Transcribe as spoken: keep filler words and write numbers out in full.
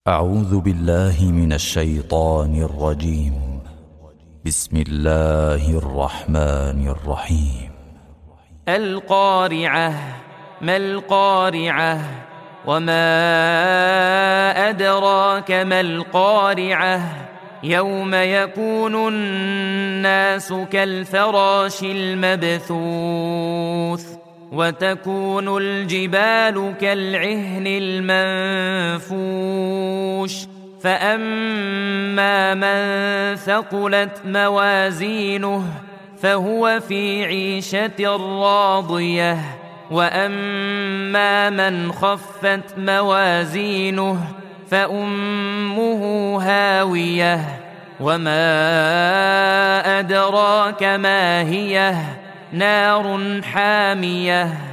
أعوذ بالله من الشيطان الرجيم. بسم الله الرحمن الرحيم. القارعة. ما القارعة؟ وما أدراك ما القارعة؟ يوم يكون الناس كالفراش المبثوث وتكون الجبال كالعهن المنفوش فأما من ثقلت موازينه فهو في عيشة راضية وأما من خفت موازينه فأمه هاوية وما أدراك ما هي نار حامية